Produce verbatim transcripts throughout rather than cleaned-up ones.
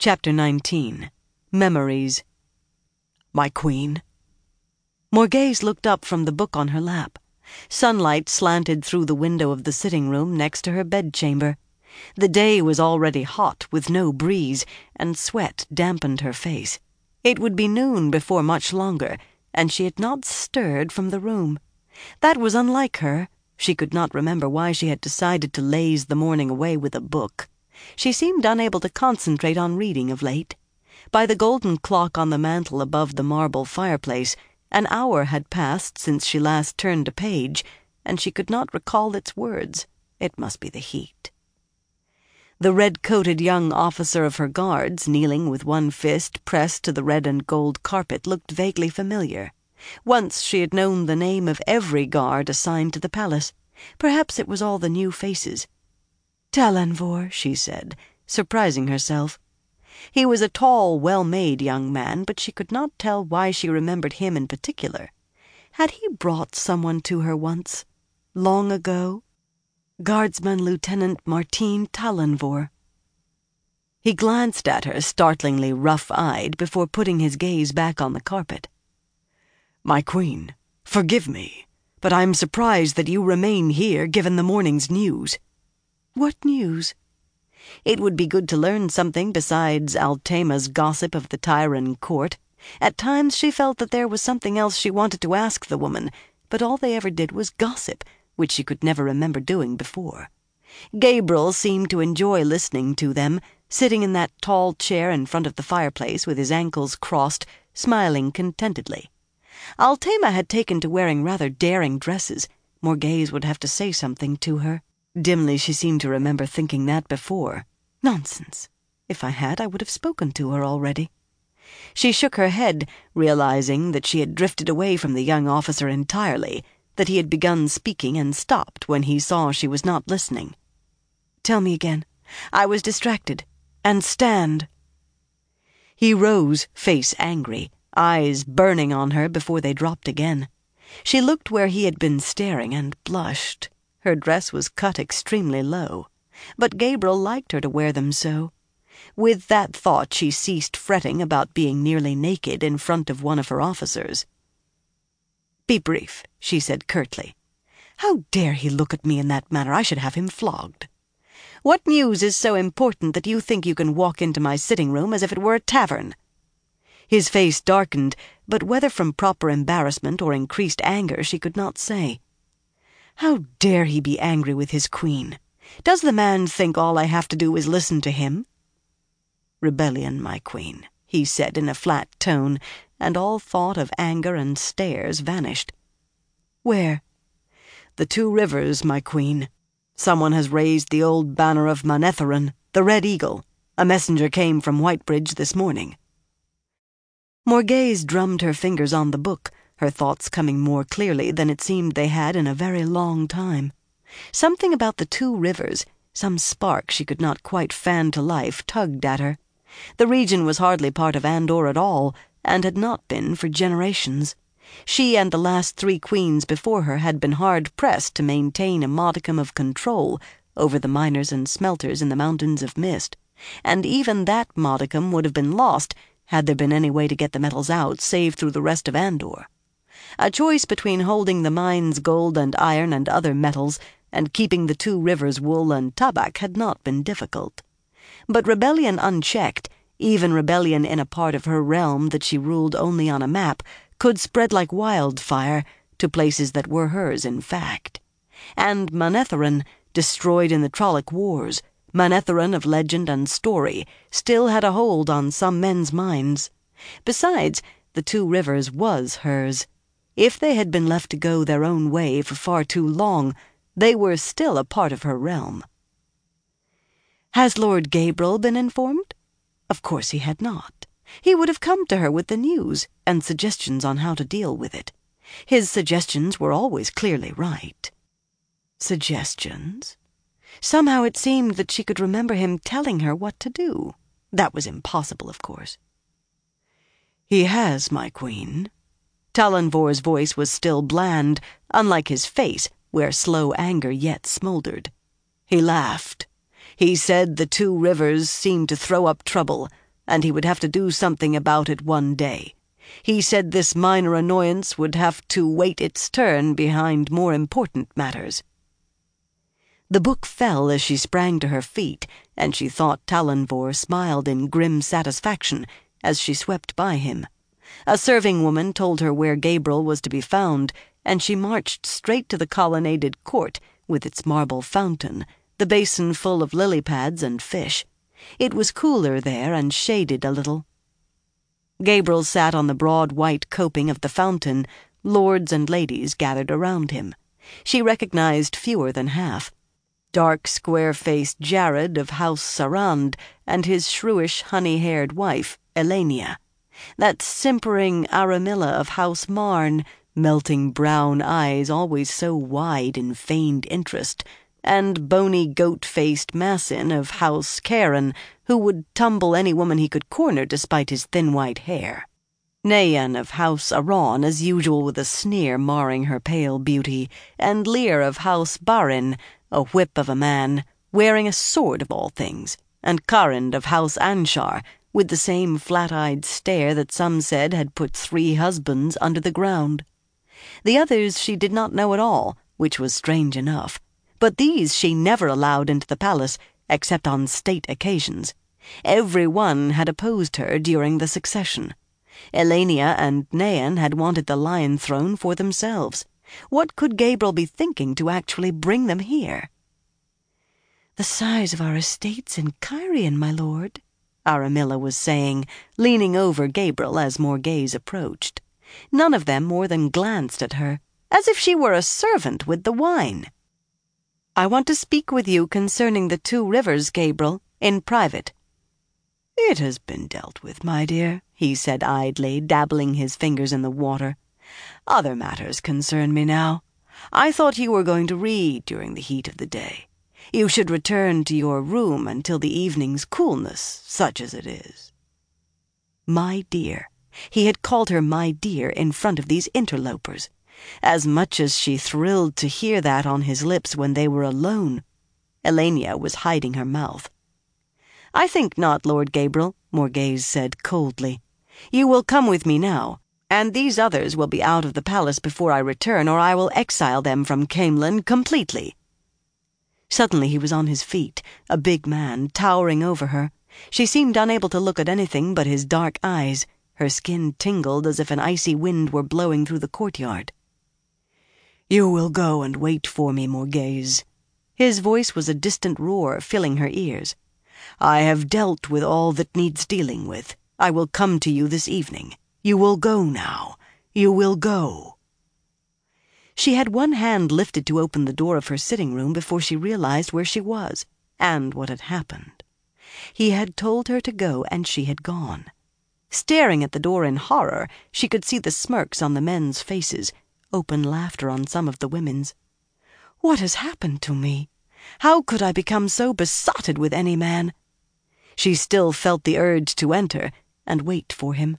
Chapter nineteen. Memories. My queen. Morghese looked up from the book on her lap. Sunlight slanted through the window of the sitting room next to her bedchamber. The day was already hot, with no breeze, and sweat dampened her face. It would be noon before much longer, and she had not stirred from the room. That was unlike her. She could not remember why she had decided to laze the morning away with a book. She seemed unable to concentrate on reading of late. By the golden clock on the mantel above the marble fireplace, an hour had passed since she last turned a page, and she could not recall its words. It must be the heat. The red-coated young officer of her guards, kneeling with one fist pressed to the red and gold carpet, looked vaguely familiar. Once she had known the name of every guard assigned to the palace. Perhaps it was all the new faces. "Talanvor," she said, surprising herself. He was a tall, well-made young man, but she could not tell why she remembered him in particular. Had he brought someone to her once, long ago? Guardsman Lieutenant Martin Talanvor. He glanced at her, startlingly rough-eyed, before putting his gaze back on the carpet. "My queen, forgive me, but I'm surprised that you remain here given the morning's news." "What news?" It would be good to learn something besides Altema's gossip of the Tyran court. At times she felt that there was something else she wanted to ask the woman, but all they ever did was gossip, which she could never remember doing before. Gabriel seemed to enjoy listening to them, sitting in that tall chair in front of the fireplace with his ankles crossed, smiling contentedly. Altema had taken to wearing rather daring dresses. Morghese would have to say something to her. Dimly she seemed to remember thinking that before. Nonsense. If I had, I would have spoken to her already. She shook her head, realizing that she had drifted away from the young officer entirely, that he had begun speaking and stopped when he saw she was not listening. "Tell me again. I was distracted. And stand." He rose, face angry, eyes burning on her before they dropped again. She looked where he had been staring and blushed. Her dress was cut extremely low, but Gabriel liked her to wear them so. With that thought she ceased fretting about being nearly naked in front of one of her officers. "Be brief," she said curtly. "How dare he look at me in that manner? I should have him flogged. What news is so important that you think you can walk into my sitting room as if it were a tavern?" His face darkened, but whether from proper embarrassment or increased anger she could not say. How dare he be angry with his queen? Does the man think all I have to do is listen to him? "Rebellion, my queen," he said in a flat tone, and all thought of anger and stares vanished. "Where?" "The Two Rivers, my queen. Someone has raised the old banner of Manetheren, the Red Eagle. A messenger came from Whitebridge this morning." Morghese drummed her fingers on the book, her thoughts coming more clearly than it seemed they had in a very long time. Something about the Two Rivers, some spark she could not quite fan to life, tugged at her. The region was hardly part of Andor at all, and had not been for generations. She and the last three queens before her had been hard-pressed to maintain a modicum of control over the miners and smelters in the Mountains of Mist, and even that modicum would have been lost had there been any way to get the metals out save through the rest of Andor. A choice between holding the mine's gold and iron and other metals and keeping the Two Rivers' wool and tabak had not been difficult. But rebellion unchecked, even rebellion in a part of her realm that she ruled only on a map, could spread like wildfire to places that were hers in fact. And Manetheren, destroyed in the Trolloc Wars, Manetheren of legend and story, still had a hold on some men's minds. Besides, the Two Rivers was hers. If they had been left to go their own way for far too long, they were still a part of her realm. Has Lord Gabriel been informed? Of course he had not. He would have come to her with the news and suggestions on how to deal with it. His suggestions were always clearly right. Suggestions? Somehow it seemed that she could remember him telling her what to do. That was impossible, of course. "He has, my queen." Talanvor's voice was still bland, unlike his face, where slow anger yet smoldered. He laughed. He said the Two Rivers seemed to throw up trouble, and he would have to do something about it one day. He said this minor annoyance would have to wait its turn behind more important matters. The book fell as she sprang to her feet, and she thought Talonvor smiled in grim satisfaction as she swept by him. A serving woman told her where Gabriel was to be found, and she marched straight to the colonnaded court with its marble fountain, the basin full of lily pads and fish. It was cooler there and shaded a little. Gabriel sat on the broad white coping of the fountain. Lords and ladies gathered around him. She recognized fewer than half. Dark, square-faced Jared of House Sarand and his shrewish, honey-haired wife, Elenia. That simpering Aramilla of House Marn, melting brown eyes always so wide in feigned interest, and bony goat-faced Massin of House Karen, who would tumble any woman he could corner despite his thin white hair. Nayan of House Aran, as usual with a sneer marring her pale beauty, and Lear of House Barin, a whip of a man, wearing a sword of all things, and Karind of House Anshar, with the same flat-eyed stare that some said had put three husbands under the ground. The others she did not know at all, which was strange enough, but these she never allowed into the palace, except on state occasions. Every one had opposed her during the succession. Elenia and Nayan had wanted the lion throne for themselves. What could Gabriel be thinking to actually bring them here? "The size of our estates in Cairhien, my lord," Aramilla was saying, leaning over Gabriel as Morghese approached. None of them more than glanced at her, as if she were a servant with the wine. "I want to speak with you concerning the two rivers, Gabriel, in private." "It has been dealt with, my dear," he said idly, dabbling his fingers in the water. "Other matters concern me now. I thought you were going to read during the heat of the day. You should return to your room until the evening's coolness, such as it is." My dear. He had called her my dear in front of these interlopers. As much as she thrilled to hear that on his lips when they were alone. Elenia was hiding her mouth. "I think not, Lord Gabriel," Morghese said coldly. "You will come with me now, and these others will be out of the palace before I return, or I will exile them from Caemlyn completely." Suddenly he was on his feet, a big man, towering over her. She seemed unable to look at anything but his dark eyes. Her skin tingled as if an icy wind were blowing through the courtyard. "You will go and wait for me, Morghese." His voice was a distant roar, filling her ears. "I have dealt with all that needs dealing with. I will come to you this evening. You will go now. You will go." She had one hand lifted to open the door of her sitting room before she realized where she was, and what had happened. He had told her to go, and she had gone. Staring at the door in horror, she could see the smirks on the men's faces, open laughter on some of the women's. "What has happened to me? How could I become so besotted with any man?" She still felt the urge to enter and wait for him.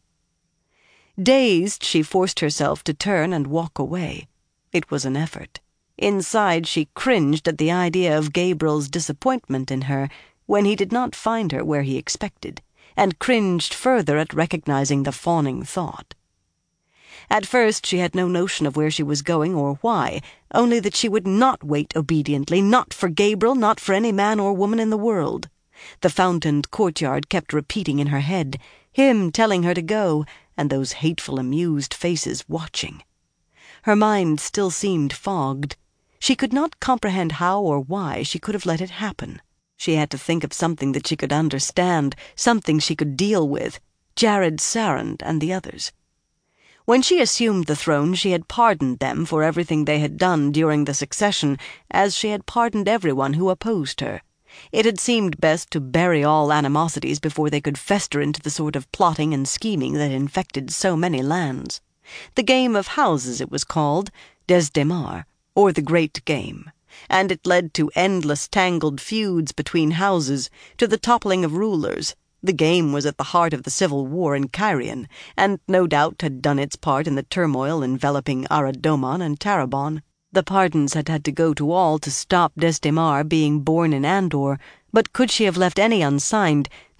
Dazed, she forced herself to turn and walk away. It was an effort. Inside, she cringed at the idea of Gabriel's disappointment in her when he did not find her where he expected, and cringed further at recognizing the fawning thought. At first she had no notion of where she was going or why, only that she would not wait obediently, not for Gabriel, not for any man or woman in the world. The fountained courtyard kept repeating in her head, him telling her to go, and those hateful amused faces watching. Her mind still seemed fogged. She could not comprehend how or why she could have let it happen. She had to think of something that she could understand, something she could deal with, Jared Sarand and the others. When she assumed the throne, she had pardoned them for everything they had done during the succession, as she had pardoned everyone who opposed her. It had seemed best to bury all animosities before they could fester into the sort of plotting and scheming that infected so many lands. The game of houses it was called, Desdemar, or the Great Game, and it led to endless tangled feuds between houses, to the toppling of rulers. The game was at the heart of the civil war in Cairhien, and no doubt had done its part in the turmoil enveloping Aradoman and Tarabon. The pardons had had to go to all to stop Desdemar being born in Andor, but could she have left any unsigned,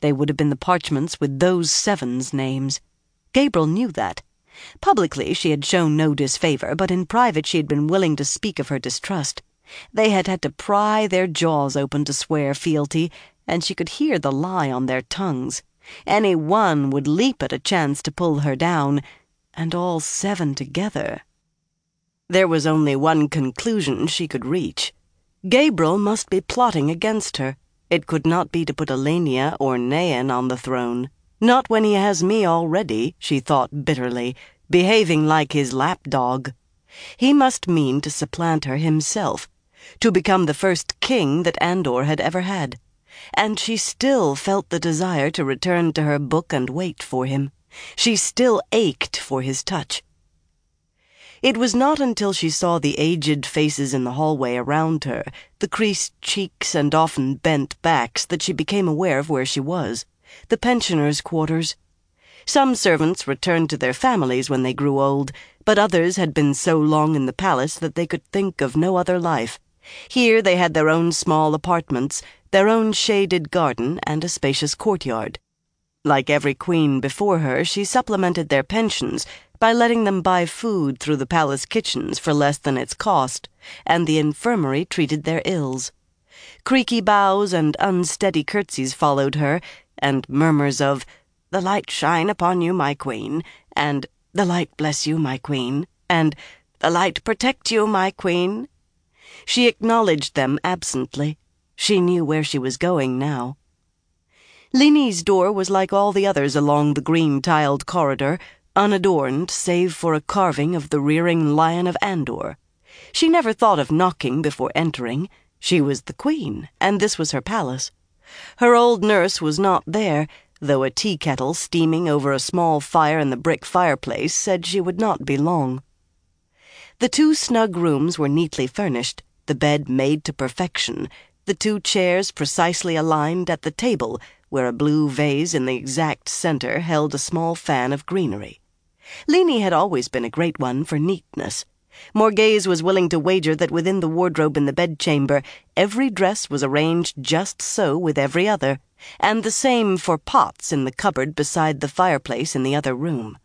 They would have been the parchments with those sevens' names. Gabriel knew that. Publicly she had shown no disfavor, but in private she had been willing to speak of her distrust. They had had to pry their jaws open to swear fealty, and she could hear the lie on their tongues. Any one would leap at a chance to pull her down, and all seven together. There was only one conclusion she could reach. Gabriel must be plotting against her. It could not be to put Elenia or Nain on the throne. Not when he has me already, she thought bitterly, behaving like his lapdog. He must mean to supplant her himself, to become the first king that Andor had ever had. And she still felt the desire to return to her book and wait for him. She still ached for his touch. It was not until she saw the aged faces in the hallway around her, the creased cheeks and often bent backs, that she became aware of where she was. The pensioners' quarters. Some servants returned to their families when they grew old, but others had been so long in the palace that they could think of no other life. Here they had their own small apartments, their own shaded garden, and a spacious courtyard. Like every queen before her, she supplemented their pensions by letting them buy food through the palace kitchens for less than its cost, and the infirmary treated their ills. Creaky bows and unsteady curtsies followed her, and murmurs of, "The light shine upon you, my queen," and "The light bless you, my queen," and "The light protect you, my queen." She acknowledged them absently. She knew where she was going now. Lini's door was like all the others along the green-tiled corridor, unadorned save for a carving of the rearing lion of Andor. She never thought of knocking before entering. She was the queen, and this was her palace. Her old nurse was not there, though a tea kettle steaming over a small fire in the brick fireplace said she would not be long. The two snug rooms were neatly furnished, the bed made to perfection, the two chairs precisely aligned at the table, where a blue vase in the exact center held a small fan of greenery. Lini had always been a great one for neatness. Morghese was willing to wager that within the wardrobe in the bedchamber every dress was arranged just so with every other, and the same for pots in the cupboard beside the fireplace in the other room.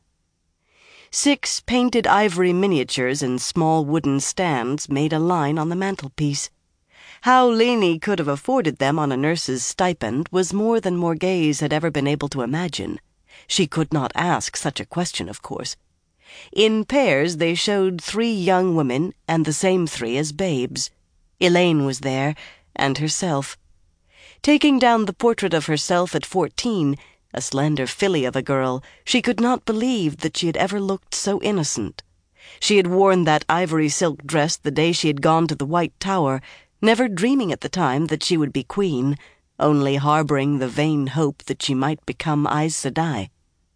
Six painted ivory miniatures in small wooden stands made a line on the mantelpiece. How Lini could have afforded them on a nurse's stipend was more than Morghese had ever been able to imagine. She could not ask such a question, of course. In pairs they showed three young women, and the same three as babes. Elaine was there, and herself. Taking down the portrait of herself at fourteen, a slender filly of a girl, she could not believe that she had ever looked so innocent. She had worn that ivory silk dress the day she had gone to the White Tower, never dreaming at the time that she would be queen, only harboring the vain hope that she might become Aes Sedai.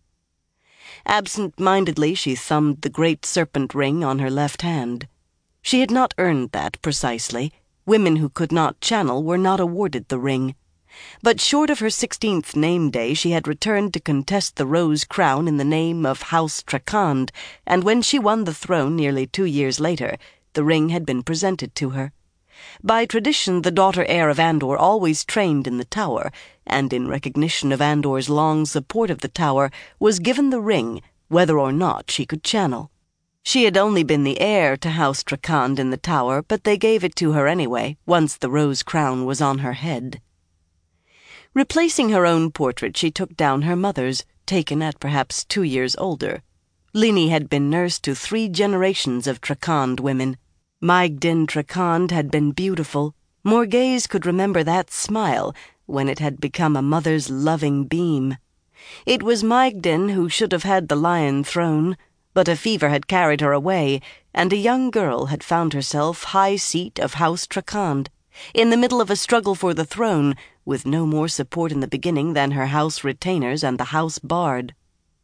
Absent-mindedly she thumbed the great serpent ring on her left hand. She had not earned that precisely. Women who could not channel were not awarded the ring. But short of her sixteenth name-day she had returned to contest the rose crown in the name of House Trakand, and when she won the throne nearly two years later, the ring had been presented to her. By tradition, the daughter-heir of Andor always trained in the tower, and in recognition of Andor's long support of the tower, was given the ring, whether or not she could channel. She had only been the heir to House Trakand in the tower, but they gave it to her anyway, once the rose crown was on her head. Replacing her own portrait, she took down her mother's, taken at perhaps two years older. Lini had been nurse to three generations of Trakand women. Maegdyn Trakand had been beautiful. Morghese could remember that smile when it had become a mother's loving beam. It was Maegdyn who should have had the lion throne, but a fever had carried her away, and a young girl had found herself high seat of House Trakand, in the middle of a struggle for the throne, with no more support in the beginning than her house retainers and the house bard.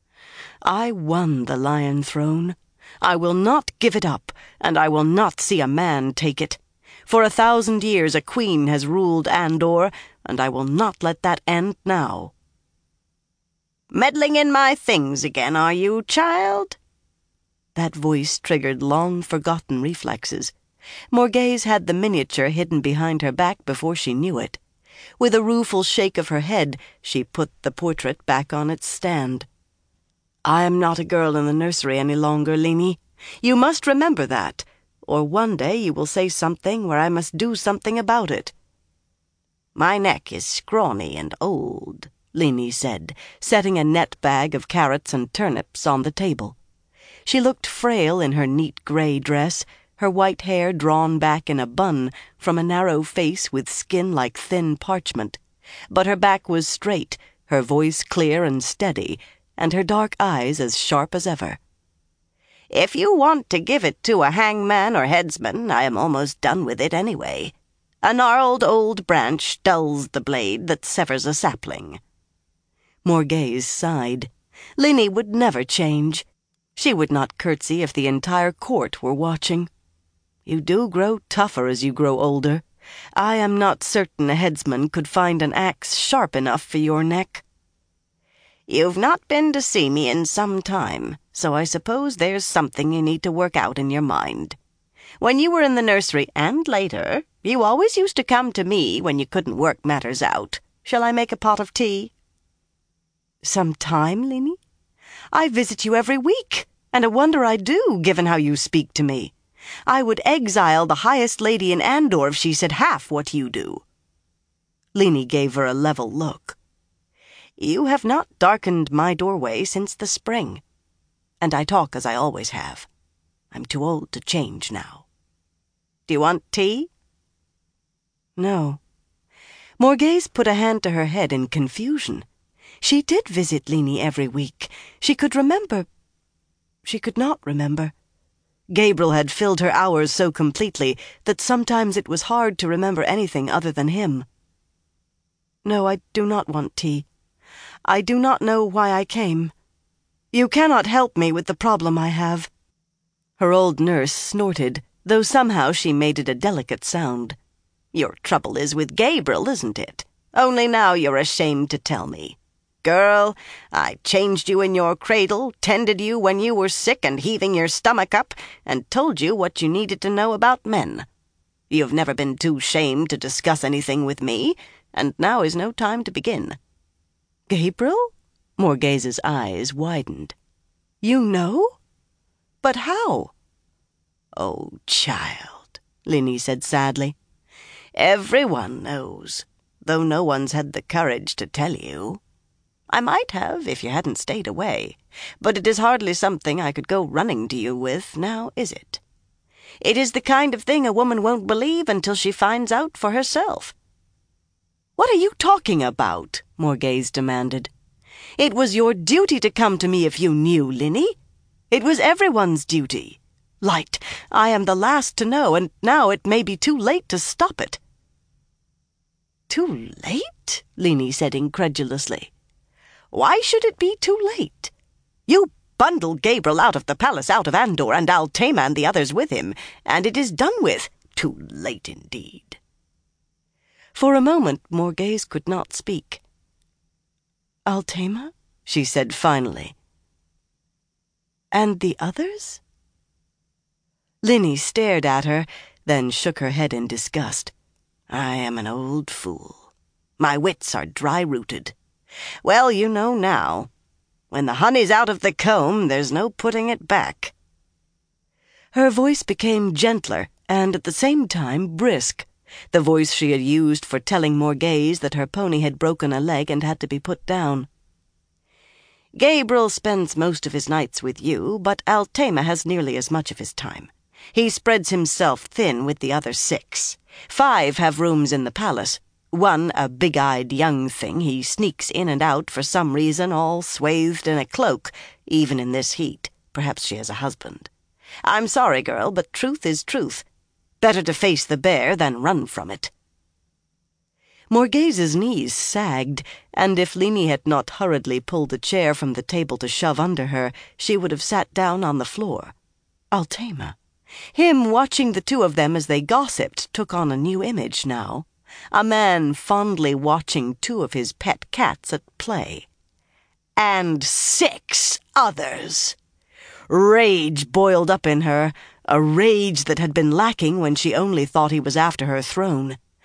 I won the lion throne. I will not give it up, and I will not see a man take it. For a thousand years a queen has ruled Andor, and I will not let that end now. "Meddling in my things again, are you, child?" That voice triggered long-forgotten reflexes. Morghese had the miniature hidden behind her back before she knew it. With a rueful shake of her head, she put the portrait back on its stand. "I am not a girl in the nursery any longer, Leenie. You must remember that, or one day you will say something where I must do something about it." "My neck is scrawny and old," Leenie said, setting a net bag of carrots and turnips on the table. She looked frail in her neat gray dress, her white hair drawn back in a bun from a narrow face with skin like thin parchment. But her back was straight, her voice clear and steady, and her dark eyes as sharp as ever. "If you want to give it to a hangman or headsman, I am almost done with it anyway. A gnarled old branch dulls the blade that severs a sapling." Morghese sighed. Leenie would never change. She would not curtsy if the entire court were watching. "You do grow tougher as you grow older. I am not certain a headsman could find an axe sharp enough for your neck." "You've not been to see me in some time, so I suppose there's something you need to work out in your mind. When you were in the nursery, and later, you always used to come to me when you couldn't work matters out. Shall I make a pot of tea?" "Some time, Leenie? I visit you every week, and a wonder I do, given how you speak to me. I would exile the highest lady in Andor if she said half what you do." Leenie gave her a level look. "You have not darkened my doorway since the spring, and I talk as I always have. I'm too old to change now. Do you want tea?" "No." Morghese put a hand to her head in confusion. She did visit Leenie every week. She could remember. She could not remember. Gabriel had filled her hours so completely that sometimes it was hard to remember anything other than him. "No, I do not want tea. I do not know why I came. You cannot help me with the problem I have." Her old nurse snorted, though somehow she made it a delicate sound. "Your trouble is with Gabriel, isn't it? Only now you're ashamed to tell me. Girl, I changed you in your cradle, tended you when you were sick and heaving your stomach up, and told you what you needed to know about men. You've never been too shamed to discuss anything with me, and now is no time to begin." "Gabriel?" Morghese's eyes widened. "You know? But how?" "Oh, child," Leenie said sadly. "Everyone knows, though no one's had the courage to tell you. I might have if you hadn't stayed away, but it is hardly something I could go running to you with, now is it? It is the kind of thing a woman won't believe until she finds out for herself." "What are you talking about?" Morghese demanded. "It was your duty to come to me if you knew, Leenie. It was everyone's duty. Light, I am the last to know, and now it may be too late to stop it." "Too late?" Leenie said incredulously. "Why should it be too late? You bundle Gabriel out of the palace, out of Andor, and Altaima and the others with him, and it is done with. Too late indeed." For a moment Morghese could not speak. "Altaima?" she said finally. "And the others?" Leenie stared at her, then shook her head in disgust. "I am an old fool. My wits are dry-rooted. Well, you know now. When the honey's out of the comb, there's no putting it back." Her voice became gentler and at the same time brisk, the voice she had used for telling Morghese that her pony had broken a leg and had to be put down. "Gabriel spends most of his nights with you, but Altaima has nearly as much of his time. He spreads himself thin with the other six. Five have rooms in the palace. One, a big-eyed young thing, he sneaks in and out for some reason, all swathed in a cloak, even in this heat. Perhaps she has a husband. I'm sorry, girl, but truth is truth. Better to face the bear than run from it." Morghese's knees sagged, and if Leenie had not hurriedly pulled a chair from the table to shove under her, she would have sat down on the floor. Altaima. Him watching the two of them as they gossiped took on a new image now. A man fondly watching two of his pet cats at play. And six others! Rage boiled up in her, a rage that had been lacking when she only thought he was after her throne.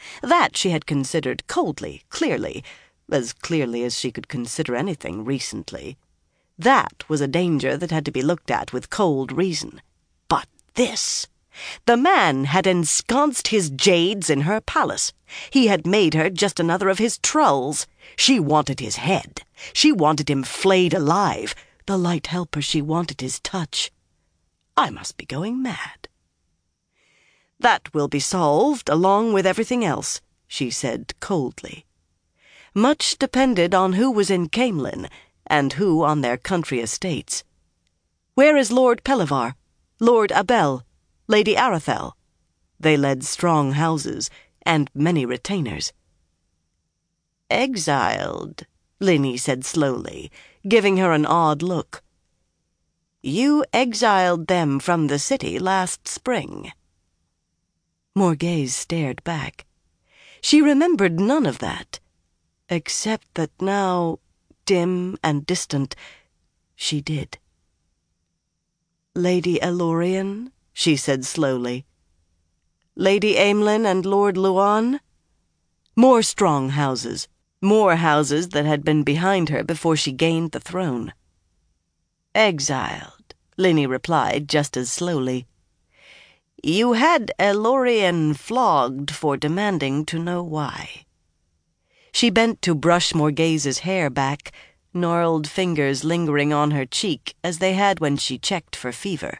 That she had considered coldly, clearly, as clearly as she could consider anything recently. That was a danger that had to be looked at with cold reason. But this... The man had ensconced his jades in her palace. He had made her just another of his trulls. She wanted his head. She wanted him flayed alive. The light helper, she wanted his touch. I must be going mad. That will be solved along with everything else, she said coldly. Much depended on who was in Caemlyn, and who on their country estates. Where is Lord Pelivar, Lord Abel, Lady Arathel? They led strong houses, and many retainers. Exiled, Linny said slowly, giving her an odd look. You exiled them from the city last spring. Morghese stared back. She remembered none of that, except that now, dim and distant, she did. Lady Elorian, she said slowly. Lady Aemlyn and Lord Luan? More strong houses, more houses that had been behind her before she gained the throne. Exiled, Linny replied just as slowly. You had Elorian flogged for demanding to know why. She bent to brush Morghese's hair back, gnarled fingers lingering on her cheek as they had when she checked for fever.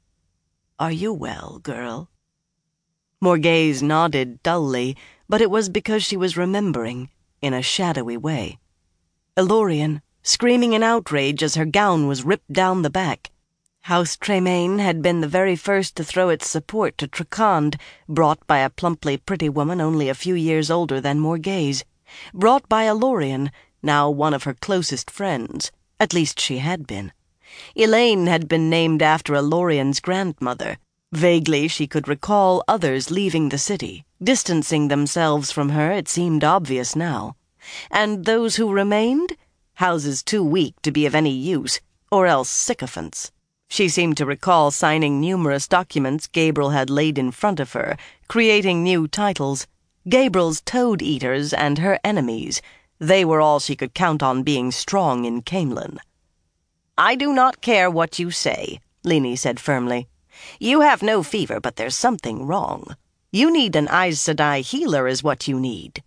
Are you well, girl? Morghese nodded dully, but it was because she was remembering, in a shadowy way. Elorian, screaming in outrage as her gown was ripped down the back. House Tremaine had been the very first to throw its support to Trakand, brought by a plumply pretty woman only a few years older than Morghese. Brought by Elorian, now one of her closest friends. At least she had been. Elaine had been named after Elorian's grandmother. Vaguely she could recall others leaving the city, distancing themselves from her, it seemed obvious now. And those who remained? Houses too weak to be of any use, or else sycophants. She seemed to recall signing numerous documents Gaebril had laid in front of her, creating new titles. Gaebril's toad-eaters and her enemies. They were all she could count on being strong in Caemlyn. I do not care what you say, Linny said firmly. You have no fever, but there's something wrong. You need an Aes Sedai healer is what you need.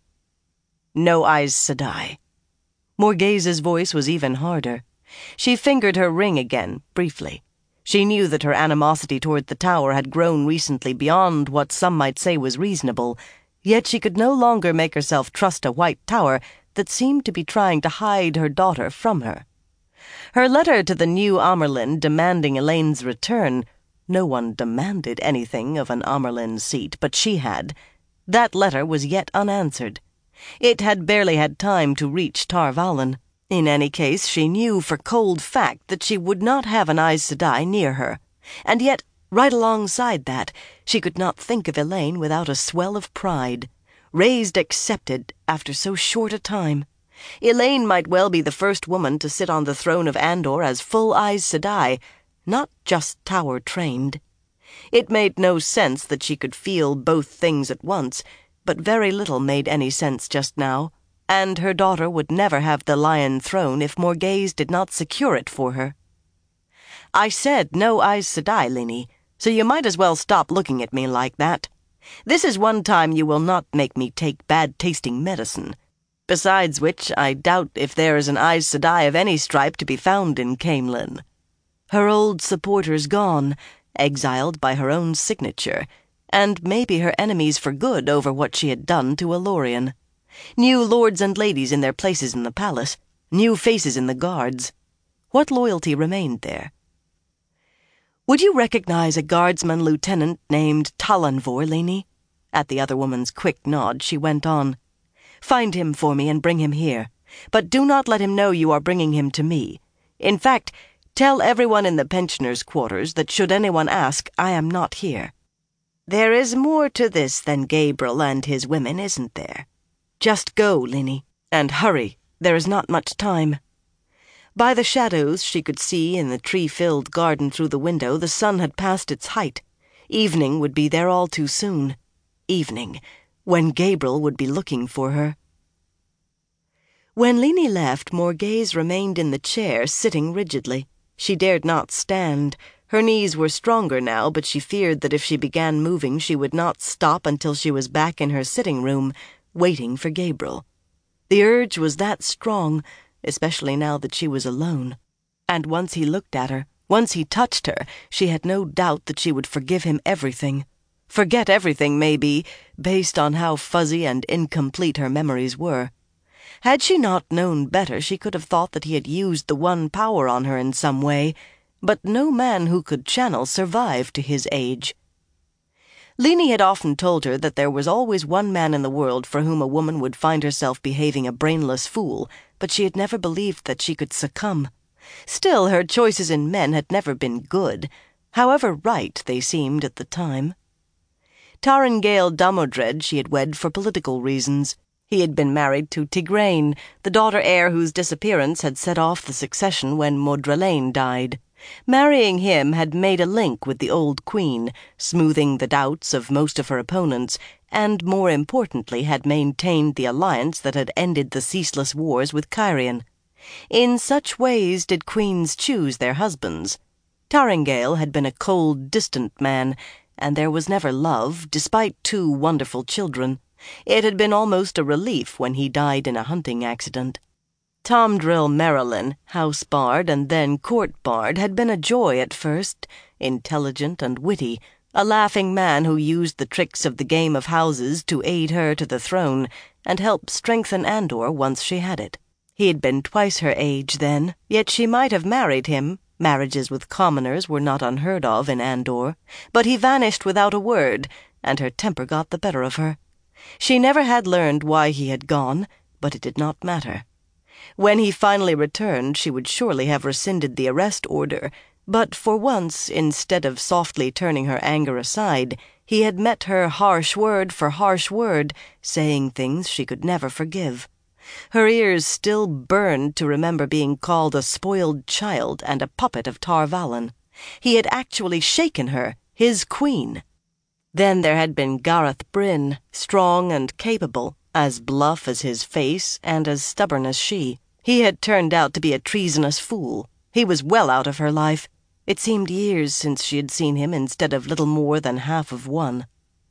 No Aes Sedai. Morghese's voice was even harder. She fingered her ring again, briefly. She knew that her animosity toward the tower had grown recently beyond what some might say was reasonable, yet she could no longer make herself trust a white tower that seemed to be trying to hide her daughter from her. Her letter to the new Amyrlin demanding Elaine's return. No one demanded anything of an Amyrlin seat, but she had. That letter was yet unanswered. It had barely had time to reach Tar Valon. In any case, she knew for cold fact that she would not have an Aes Sedai near her. And yet, right alongside that, she could not think of Elaine without a swell of pride. Raised accepted after so short a time. Elaine might well be the first woman to sit on the throne of Andor as full Aes Sedai, not just tower-trained. It made no sense that she could feel both things at once, but very little made any sense just now, and her daughter would never have the Lion Throne if Morghese did not secure it for her. I said no Aes Sedai, Linny, so you might as well stop looking at me like that. This is one time you will not make me take bad-tasting medicine. Besides which, I doubt if there is an Aes Sedai of any stripe to be found in Caemlyn. Her old supporters gone, exiled by her own signature, and maybe her enemies for good over what she had done to Elorian. New lords and ladies in their places in the palace, new faces in the guards. What loyalty remained there? Would you recognize a guardsman lieutenant named Talanvor, Linny? At the other woman's quick nod, she went on. Find him for me and bring him here, but do not let him know you are bringing him to me. In fact, tell everyone in the pensioners' quarters that should anyone ask, I am not here. There is more to this than Gaebril and his women, isn't there? Just go, Linny, and hurry. There is not much time. By the shadows she could see in the tree-filled garden through the window, the sun had passed its height. Evening would be there all too soon. Evening, when Gabriel would be looking for her. When Lini left, Morghese remained in the chair, sitting rigidly. She dared not stand. Her knees were stronger now, but she feared that if she began moving she would not stop until she was back in her sitting room, waiting for Gabriel. The urge was that strong, especially now that she was alone. And once he looked at her, once he touched her, she had no doubt that she would forgive him everything. Forget everything, maybe, based on how fuzzy and incomplete her memories were. Had she not known better, she could have thought that he had used the one power on her in some way, but no man who could channel survived to his age. Lini had often told her that there was always one man in the world for whom a woman would find herself behaving a brainless fool, but she had never believed that she could succumb. Still, her choices in men had never been good, however right they seemed at the time. Taringale Damodred she had wed for political reasons. He had been married to Tigraine, the daughter-heir whose disappearance had set off the succession when Modrelaine died. Marrying him had made a link with the old queen, smoothing the doubts of most of her opponents, and, more importantly, had maintained the alliance that had ended the ceaseless wars with Cairhien. In such ways did queens choose their husbands. Taringale had been a cold, distant man, and there was never love, despite two wonderful children. It had been almost a relief when he died in a hunting accident. Tomdrill Merrilin, house bard and then court bard, had been a joy at first, intelligent and witty, a laughing man who used the tricks of the game of houses to aid her to the throne, and help strengthen Andor once she had it. He had been twice her age then, yet she might have married him. Marriages with commoners were not unheard of in Andor, but he vanished without a word, and her temper got the better of her. She never had learned why he had gone, but it did not matter. When he finally returned, she would surely have rescinded the arrest order, but for once, instead of softly turning her anger aside, he had met her harsh word for harsh word, saying things she could never forgive. Her ears still burned to remember being called a spoiled child and a puppet of Tar Valon. He had actually shaken her, his queen. Then there had been Gareth Bryn, strong and capable, as bluff as his face and as stubborn as she. He had turned out to be a treasonous fool. He was well out of her life. It seemed years since she had seen him instead of little more than half of one.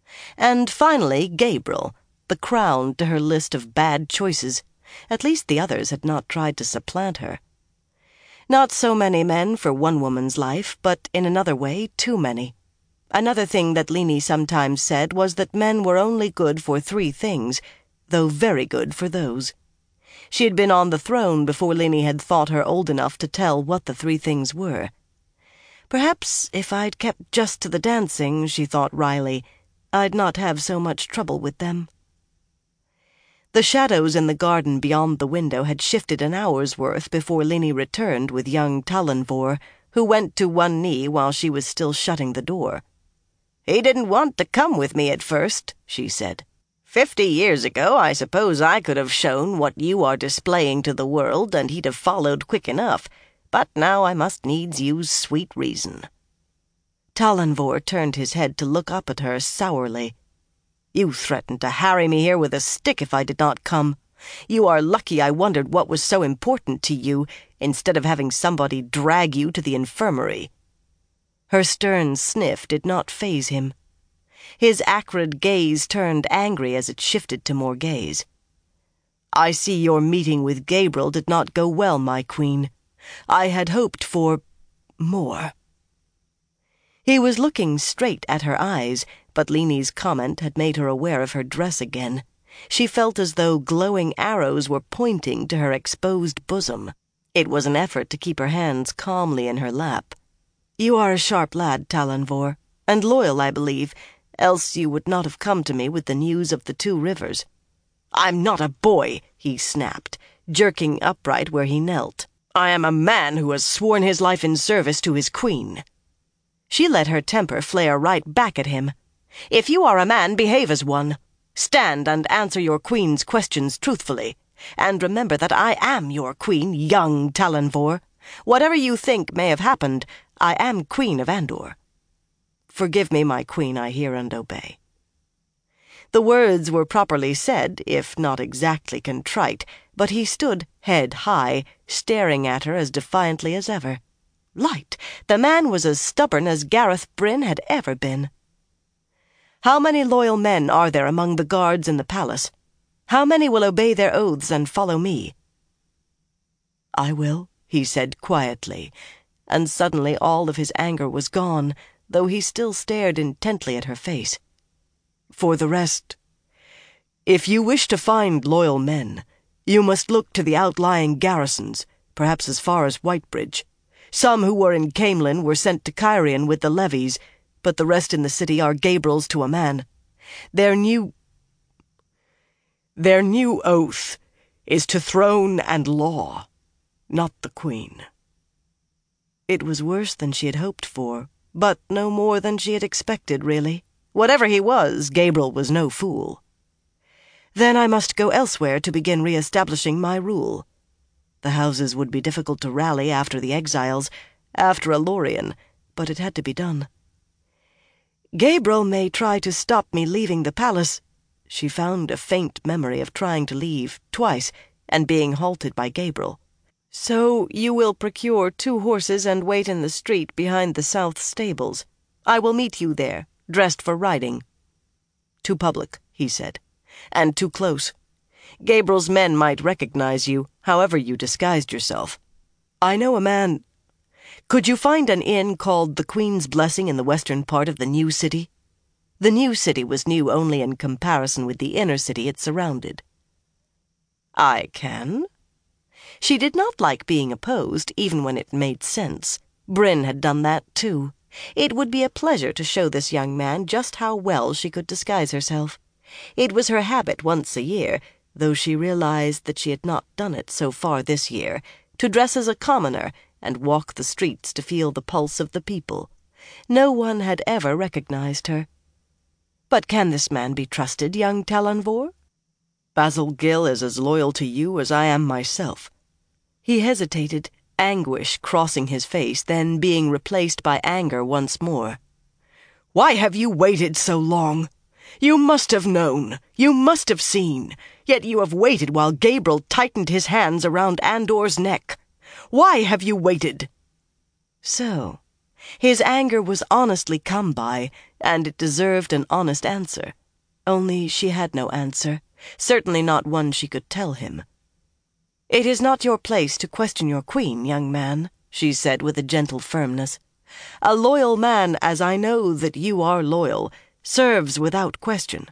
And finally, Gabriel, the crown to her list of bad choices. At least the others had not tried to supplant her. Not so many men for one woman's life, but in another way, too many. Another thing that Lini sometimes said was that men were only good for three things, though very good for those. She had been on the throne before Lini had thought her old enough to tell what the three things were. Perhaps if I'd kept just to the dancing, she thought wryly, I'd not have so much trouble with them. The shadows in the garden beyond the window had shifted an hour's worth before Lini returned with young Talonvor, who went to one knee while she was still shutting the door. "He didn't want to come with me at first," she said. Fifty years ago, I suppose I could have shown what you are displaying to the world, and he'd have followed quick enough, but now I must needs use sweet reason." Talonvor turned his head to look up at her sourly. "You threatened to harry me here with a stick if I did not come. You are lucky I wondered what was so important to you, instead of having somebody drag you to the infirmary." Her stern sniff did not faze him. His acrid gaze turned angry as it shifted to Morghese. "I see your meeting with Gabriel did not go well, my queen. I had hoped for more." He was looking straight at her eyes, but Lini's comment had made her aware of her dress again. She felt as though glowing arrows were pointing to her exposed bosom. It was an effort to keep her hands calmly in her lap. "You are a sharp lad, Talonvor, and loyal, I believe, else you would not have come to me with the news of the two rivers." "I'm not a boy," he snapped, jerking upright where he knelt. "I am a man who has sworn his life in service to his queen." She let her temper flare right back at him. "If you are a man, behave as one. Stand and answer your queen's questions truthfully. And remember that I am your queen, young Talonvor. Whatever you think may have happened, I am queen of Andor. Forgive me, my queen, I hear and obey." The words were properly said, if not exactly contrite, but he stood head high, staring at her as defiantly as ever. Light! The man was as stubborn as Gareth Bryn had ever been. "How many loyal men are there among the guards in the palace? How many will obey their oaths and follow me?" "I will," he said quietly, and suddenly all of his anger was gone, though he still stared intently at her face. "For the rest, if you wish to find loyal men, you must look to the outlying garrisons, perhaps as far as Whitebridge. Some who were in Camelin were sent to Caerhien with the levies, but the rest in the city are Gaebrels to a man. Their new... their new oath is to throne and law, not the Queen." It was worse than she had hoped for, but no more than she had expected, really. Whatever he was, Gaebrel was no fool. "Then I must go elsewhere to begin re-establishing my rule. The houses would be difficult to rally after the exiles, after a Lorien, but it had to be done. Gaebrel may try to stop me leaving the palace." She found a faint memory of trying to leave, twice, and being halted by Gaebrel. "So you will procure two horses and wait in the street behind the south stables. I will meet you there, dressed for riding." "Too public," he said, "and too close. Gaebrel's men might recognize you, however you disguised yourself. I know a man... Could you find an inn called the Queen's Blessing in the western part of the New City?" The New City was new only in comparison with the inner city it surrounded. "I can." She did not like being opposed, even when it made sense. Bryn had done that too. It would be a pleasure to show this young man just how well she could disguise herself. It was her habit once a year, though she realized that she had not done it so far this year, to dress as a commoner and walk the streets to feel the pulse of the people. No one had ever recognized her. "But can this man be trusted, young Talonvor?" "Basilgil is as loyal to you as I am myself." He hesitated, anguish crossing his face, then being replaced by anger once more. "Why have you waited so long? You must have known, you must have seen, yet you have waited while Gaebrel tightened his hands around Andor's neck. Why have you waited?" So, his anger was honestly come by, and it deserved an honest answer. Only she had no answer, certainly not one she could tell him. "It is not your place to question your queen, young man," she said with a gentle firmness. "A loyal man, as I know that you are loyal, serves without question."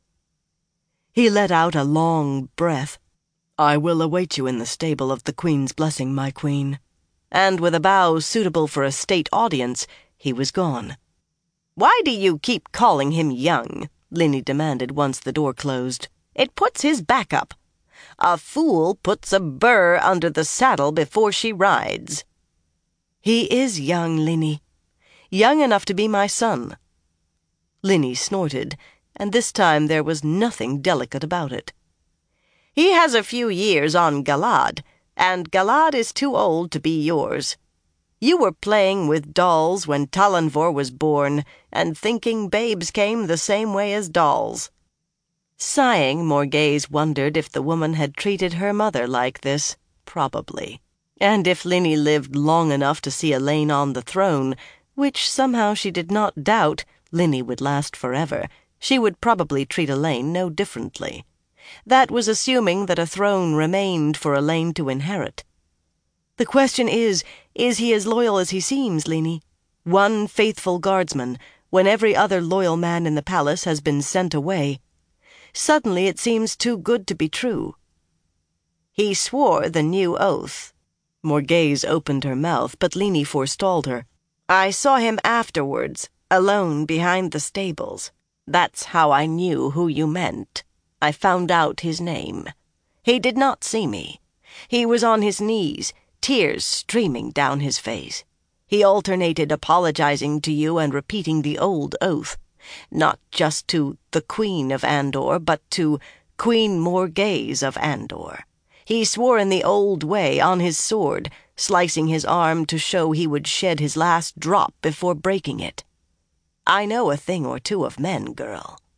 He let out a long breath. "I will await you in the stable of the Queen's Blessing, my queen." And with a bow suitable for a state audience, he was gone. "Why do you keep calling him young?" Linny demanded once the door closed. "It puts his back up. A fool puts a burr under the saddle before she rides." "He is young, Linny. Young enough to be my son." Linny snorted, and this time there was nothing delicate about it. "He has a few years on Galad, and Galad is too old to be yours. You were playing with dolls when Talonvor was born, and thinking babes came the same way as dolls." Sighing, Morghese wondered if the woman had treated her mother like this. Probably. And if Linny lived long enough to see Elaine on the throne, which somehow she did not doubt, Linny would last forever, she would probably treat Elaine no differently. That was assuming that a throne remained for Elaine to inherit. "The question is, is he as loyal as he seems, Linny? One faithful guardsman, when every other loyal man in the palace has been sent away. Suddenly it seems too good to be true." "He swore the new oath." Morghese opened her mouth, but Linny forestalled her. "I saw him afterwards, alone behind the stables. That's how I knew who you meant. I found out his name. He did not see me. He was on his knees, tears streaming down his face. He alternated apologizing to you and repeating the old oath. Not just to the Queen of Andor, but to Queen Morghese of Andor. He swore in the old way on his sword, slicing his arm to show he would shed his last drop before breaking it. I know a thing or two of men, girl.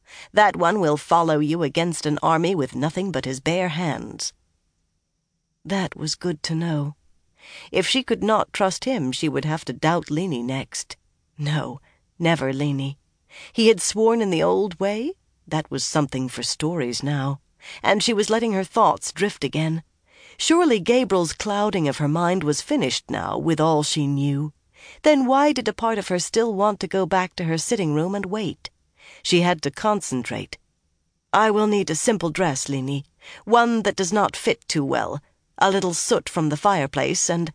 That one will follow you against an army with nothing but his bare hands." That was good to know. If she could not trust him, she would have to doubt Lini next. No, never Lini. He had sworn in the old way? That was something for stories now. And she was letting her thoughts drift again. Surely Gabriel's clouding of her mind was finished now, with all she knew. Then why did a part of her still want to go back to her sitting room and wait? She had to concentrate. "I will need a simple dress, Lini. One that does not fit too well. A little soot from the fireplace, and—"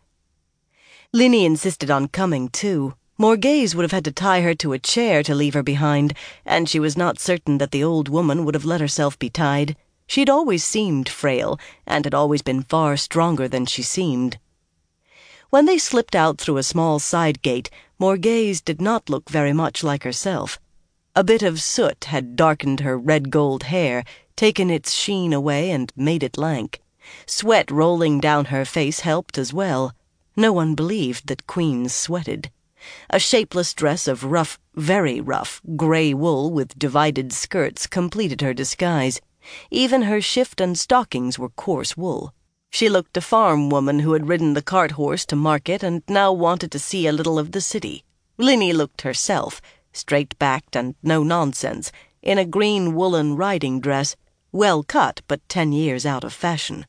Lini insisted on coming, too. Morghese would have had to tie her to a chair to leave her behind, and she was not certain that the old woman would have let herself be tied. She had always seemed frail, and had always been far stronger than she seemed. When they slipped out through a small side gate, Morghese did not look very much like herself. A bit of soot had darkened her red-gold hair, taken its sheen away and made it lank. Sweat rolling down her face helped as well. No one believed that queens sweated. A shapeless dress of rough, very rough, grey wool with divided skirts completed her disguise. Even her shift and stockings were coarse wool. She looked a farm woman who had ridden the cart horse to market and now wanted to see a little of the city. Lini looked herself, straight-backed and no-nonsense, in a green woolen riding dress, well cut but ten years out of fashion.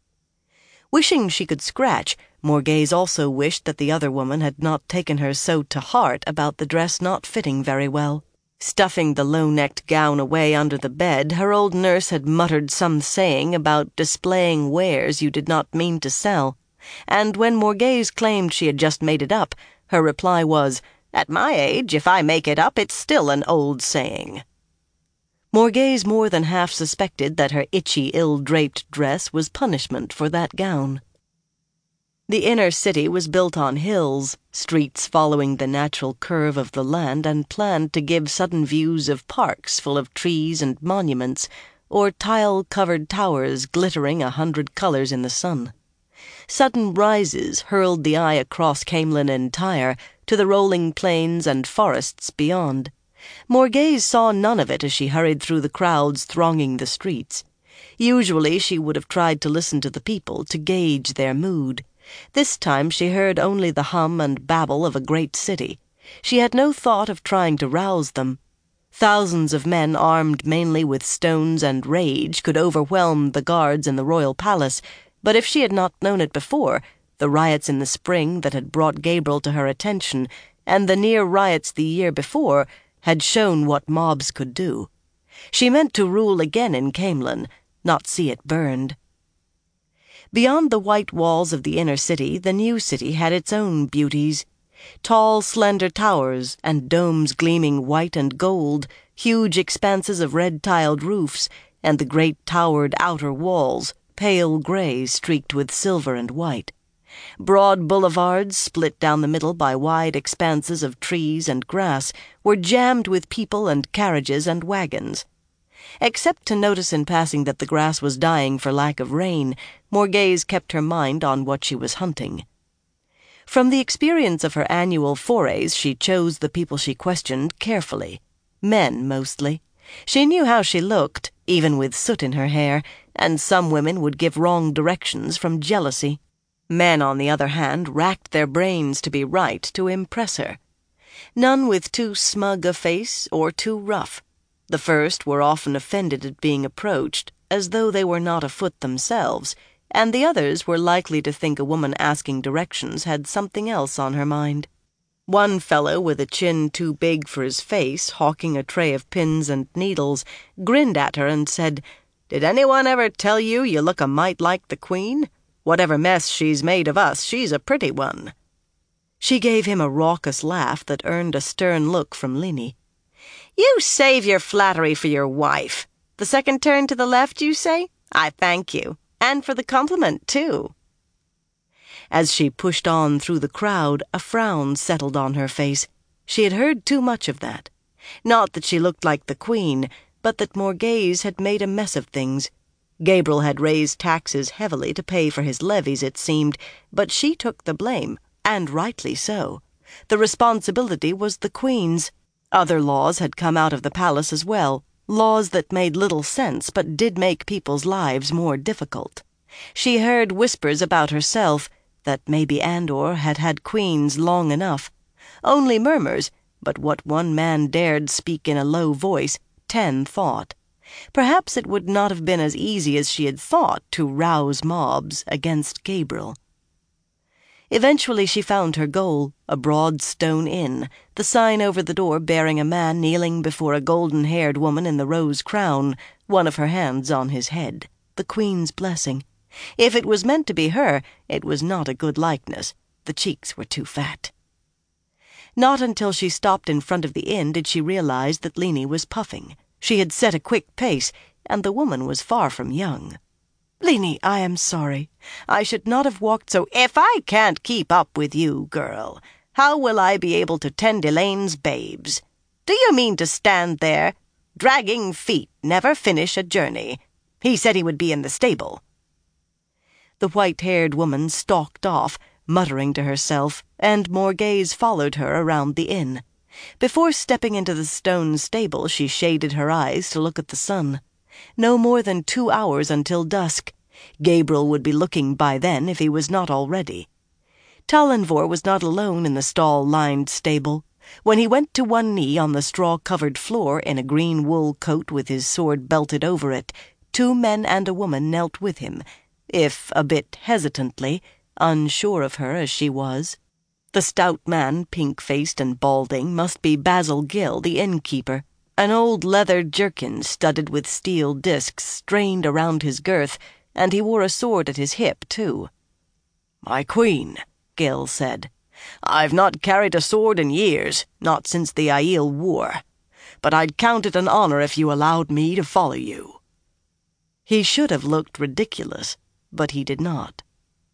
Wishing she could scratch, Morghese also wished that the other woman had not taken her so to heart about the dress not fitting very well. Stuffing the low-necked gown away under the bed, her old nurse had muttered some saying about displaying wares you did not mean to sell, and when Morghese claimed she had just made it up, her reply was, "At my age, if I make it up, it's still an old saying." Morghese more than half suspected that her itchy, ill-draped dress was punishment for that gown. The inner city was built on hills, streets following the natural curve of the land and planned to give sudden views of parks full of trees and monuments, or tile-covered towers glittering a hundred colors in the sun. Sudden rises hurled the eye across Caemlyn entire to the rolling plains and forests beyond. Morghese saw none of it as she hurried through the crowds thronging the streets. Usually she would have tried to listen to the people to gauge their mood. This time she heard only the hum and babble of a great city. She had no thought of trying to rouse them. Thousands of men armed mainly with stones and rage could overwhelm the guards in the royal palace, but if she had not known it before, the riots in the spring that had brought Gabriel to her attention, and the near riots the year before, had shown what mobs could do. She meant to rule again in Caemlyn, not see it burned. Beyond the white walls of the inner city, the new city had its own beauties. Tall, slender towers and domes gleaming white and gold, huge expanses of red-tiled roofs, and the great towered outer walls, pale gray streaked with silver and white. Broad boulevards, split down the middle by wide expanses of trees and grass, were jammed with people and carriages and wagons. Except to notice in passing that the grass was dying for lack of rain, Morghese kept her mind on what she was hunting. From the experience of her annual forays, she chose the people she questioned carefully. Men, mostly. She knew how she looked, even with soot in her hair, and some women would give wrong directions from jealousy. Men, on the other hand, racked their brains to be right to impress her. None with too smug a face or too rough. The first were often offended at being approached, as though they were not afoot themselves, and the others were likely to think a woman asking directions had something else on her mind. One fellow with a chin too big for his face, hawking a tray of pins and needles, grinned at her and said, "Did anyone ever tell you you look a mite like the Queen? Whatever mess she's made of us, she's a pretty one." She gave him a raucous laugh that earned a stern look from Lini. "You save your flattery for your wife. The second turn to the left, you say? I thank you. And for the compliment, too." As she pushed on through the crowd, a frown settled on her face. She had heard too much of that. Not that she looked like the Queen, but that Morghese had made a mess of things. Gabriel had raised taxes heavily to pay for his levies, it seemed, but she took the blame, and rightly so. The responsibility was the Queen's. Other laws had come out of the palace as well. laws that made little sense but did make people's lives more difficult. She heard whispers about herself, that maybe Andor had had queens long enough. Only murmurs, but what one man dared speak in a low voice, ten thought. Perhaps it would not have been as easy as she had thought to rouse mobs against Gaebril. Eventually she found her goal, a broad stone inn, the sign over the door bearing a man kneeling before a golden-haired woman in the rose crown, one of her hands on his head, the queen's blessing. If it was meant to be her, it was not a good likeness. The cheeks were too fat. Not until she stopped in front of the inn did she realize that Leni was puffing. She had set a quick pace, and the woman was far from young. "Leni, I am sorry. I should not have walked so—" "If I can't keep up with you, girl, how will I be able to tend Elaine's babes? Do you mean to stand there? Dragging feet never finish a journey. He said he would be in the stable." The white-haired woman stalked off, muttering to herself, and Morghese followed her around the inn. Before stepping into the stone stable, she shaded her eyes to look at the sun. No more than two hours until dusk. Gaebril would be looking by then if he was not already. Tallanvor was not alone in the stall-lined stable. When he went to one knee on the straw-covered floor in a green wool coat with his sword belted over it, two men and a woman knelt with him, if a bit hesitantly, unsure of her as she was. The stout man, pink-faced and balding, must be Basil Gill, the innkeeper. An old leather jerkin studded with steel discs strained around his girth, and he wore a sword at his hip, too. "My queen," Gill said, "I've not carried a sword in years, not since the Aiel War. But I'd count it an honor if you allowed me to follow you." He should have looked ridiculous, but he did not.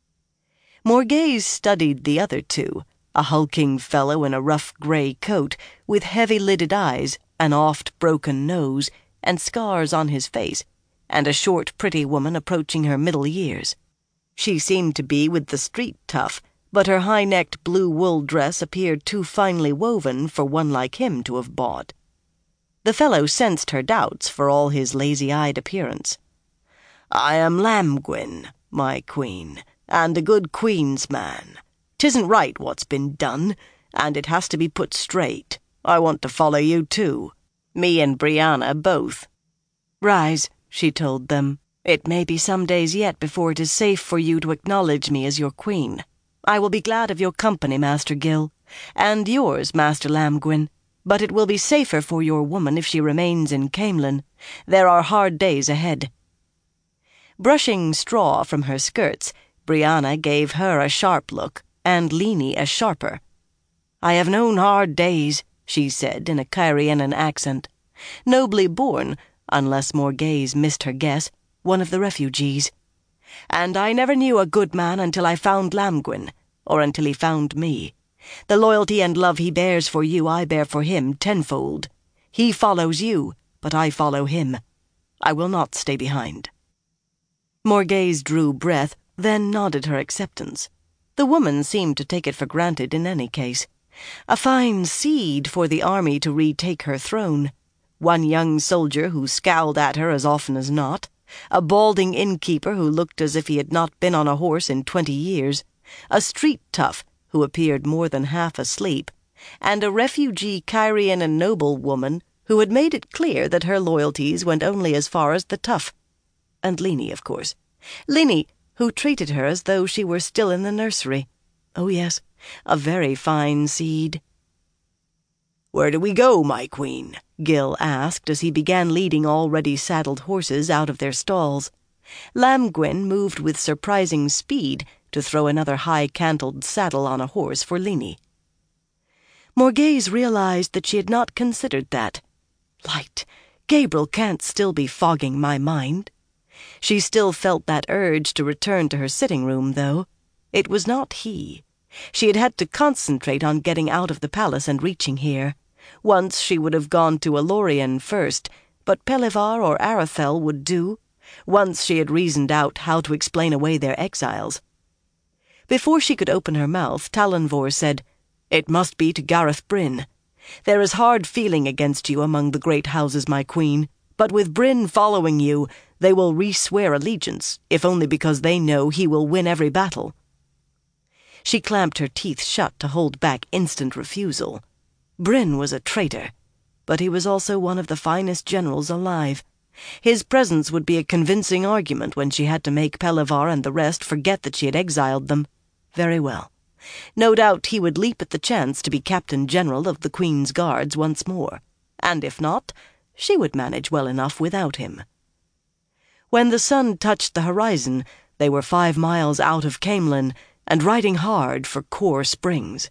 Morghese studied the other two, a hulking fellow in a rough grey coat, with heavy-lidded eyes, an oft-broken nose, and scars on his face, and a short, pretty woman approaching her middle years. She seemed to be with the street tough, but her high-necked blue wool dress appeared too finely woven for one like him to have bought. The fellow sensed her doubts for all his lazy-eyed appearance. "I am Lamgwin, my queen, and a good queen's man. 'Tisn't right what's been done, and it has to be put straight. I want to follow you, too. Me and Brianna both." "Rise," she told them. "It may be some days yet before it is safe for you to acknowledge me as your queen. I will be glad of your company, Master Gill, and yours, Master Lamgwin, but it will be safer for your woman if she remains in Caemlyn. There are hard days ahead." Brushing straw from her skirts, Brianna gave her a sharp look, and Leni a sharper. "I have known hard days," she said in a Cairienan accent. Nobly born, unless Morghese missed her guess, one of the refugees. "And I never knew a good man until I found Lamgwin, or until he found me. The loyalty and love he bears for you I bear for him tenfold. He follows you, but I follow him. I will not stay behind." Morghese drew breath, then nodded her acceptance. The woman seemed to take it for granted in any case. A fine seed for the army to retake her throne. One young soldier who scowled at her as often as not. A balding innkeeper who looked as if he had not been on a horse in twenty years. A street tough who appeared more than half asleep. And a refugee Cairienan noblewoman who had made it clear that her loyalties went only as far as the tough. And Leni, of course. Leni, who treated her as though she were still in the nursery. Oh yes, a very fine seed. "Where do we go, my queen?" Gill asked as he began leading already saddled horses out of their stalls. Lamgwin moved with surprising speed to throw another high-cantled saddle on a horse for Leni. Morghese realized that she had not considered that. Light, Gaebril can't still be fogging my mind. She still felt that urge to return to her sitting room, though. It was not he. She had had to concentrate on getting out of the palace and reaching here. Once she would have gone to Elorien first, but Pelivar or Arathel would do. Once she had reasoned out how to explain away their exiles. Before she could open her mouth, Tallanvor said, "It must be to Gareth Bryn. There is hard feeling against you among the great houses, my queen. But with Bryn following you, they will re-swear allegiance, if only because they know he will win every battle." She clamped her teeth shut to hold back instant refusal. Bryn was a traitor, but he was also one of the finest generals alive. His presence would be a convincing argument when she had to make Pelivar and the rest forget that she had exiled them. Very well. No doubt he would leap at the chance to be Captain General of the Queen's Guards once more, and if not, she would manage well enough without him. When the sun touched the horizon, they were five miles out of Caemlyn and riding hard for Core Springs.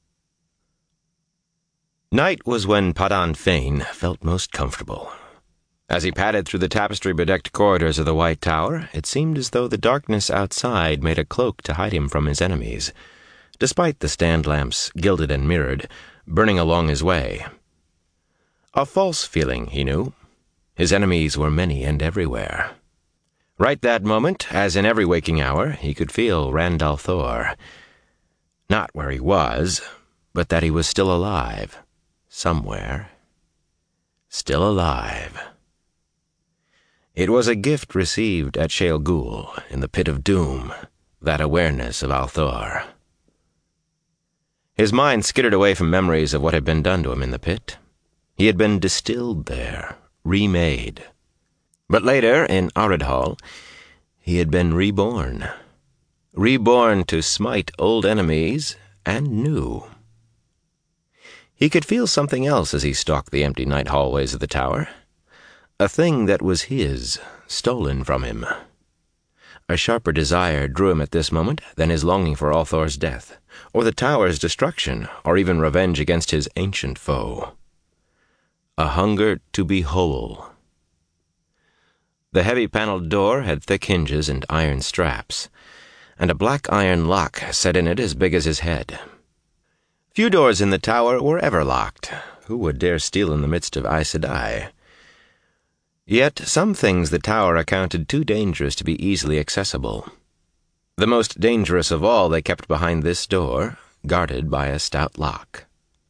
Night was when Padan Fain felt most comfortable. As he padded through the tapestry-bedecked corridors of the White Tower, it seemed as though the darkness outside made a cloak to hide him from his enemies, despite the stand lamps, gilded and mirrored, burning along his way. A false feeling, he knew. His enemies were many and everywhere. Right that moment, as in every waking hour, he could feel Rand al'Thor. Not where he was, but that he was still alive. Somewhere. Still alive. It was a gift received at Shale Ghul, in the Pit of Doom, that awareness of al'Thor. His mind skittered away from memories of what had been done to him in the pit. He had been distilled there, remade. But later, in Aridhal, he had been reborn. Reborn to smite old enemies and new. He could feel something else as he stalked the empty night hallways of the tower. A thing that was his, stolen from him. A sharper desire drew him at this moment than his longing for al'Thor's death, or the tower's destruction, or even revenge against his ancient foe. A hunger to be whole. The heavy-paneled door had thick hinges and iron straps, and a black iron lock set in it as big as his head. Few doors in the tower were ever locked. Who would dare steal in the midst of Aes Sedai? Yet some things the tower accounted too dangerous to be easily accessible. The most dangerous of all they kept behind this door, guarded by a stout lock.